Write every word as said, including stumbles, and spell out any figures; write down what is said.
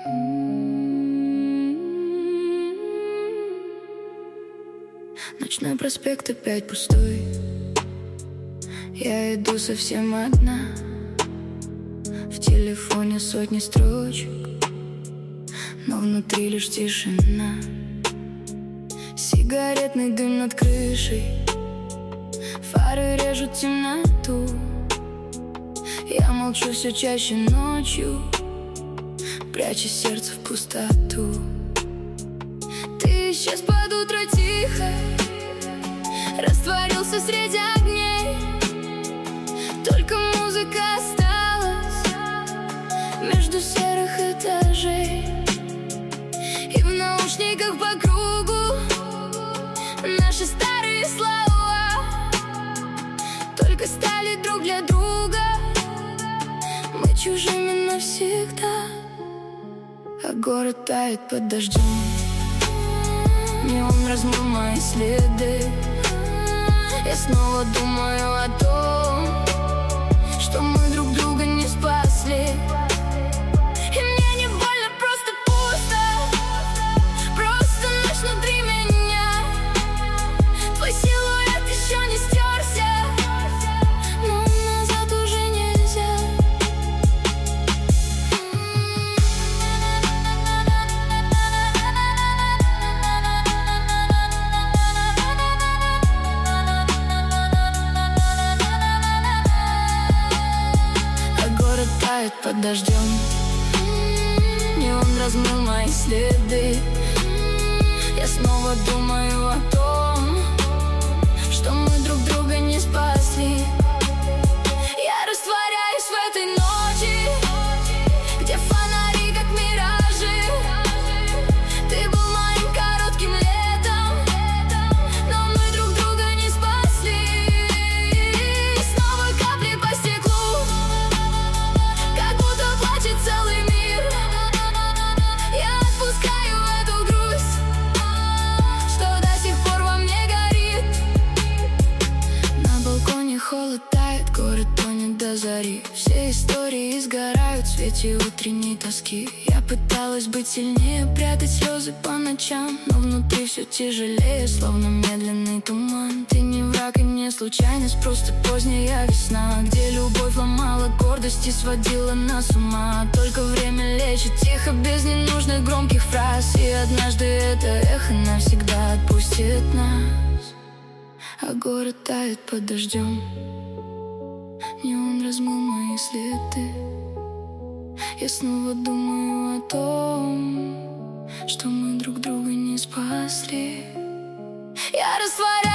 Ночной проспект опять пустой. Я иду совсем одна. В телефоне сотни строчек, но внутри лишь тишина. Сигаретный дым над крышей, фары режут темноту. Я молчу все чаще ночью, пряча сердце в пустоту. Ты исчез под утро тихо, растворился среди огней. Только музыка осталась между серых этажей. И в наушниках по кругу наши старые слова только стали друг для друга. Мы чужими навсегда, а город тает под дождем. Неон размыл мои следы. Я снова думаю о том, что мы друг друга не спасли. И мне не больно, просто пусто. Просто ночь внутри меня. Твой силуэт еще не стерся, но назад уже нельзя. Тает под дождем. Неон размыл мои следы. Я снова думаю о том, что мы друг друга не спасли. Я растворяюсь в этой ночи, где фонари как миражи. Ты был моим коротким летом, но мы друг друга не спасли. Снова капли по стеклу, целый мир. Я отпускаю эту грусть, что до сих пор во мне горит. На балконе холод тает, город тонет до зари. Все истории сгорают в свете утренней тоски. Я пыталась быть сильнее, прятать слезы по ночам, но внутри все тяжелее, словно медленный туман. Ты не враг и не случайность, просто поздняя весна, где любовь ломала гордость и сводила нас с ума. Только время лечит тихо, без ненужных громких фраз. И однажды это эхо навсегда отпустит нас, а город тает под дождем. Неон размыл мои следы. Я снова думаю о том, что мы друг друга не спасли. Я растворяюсь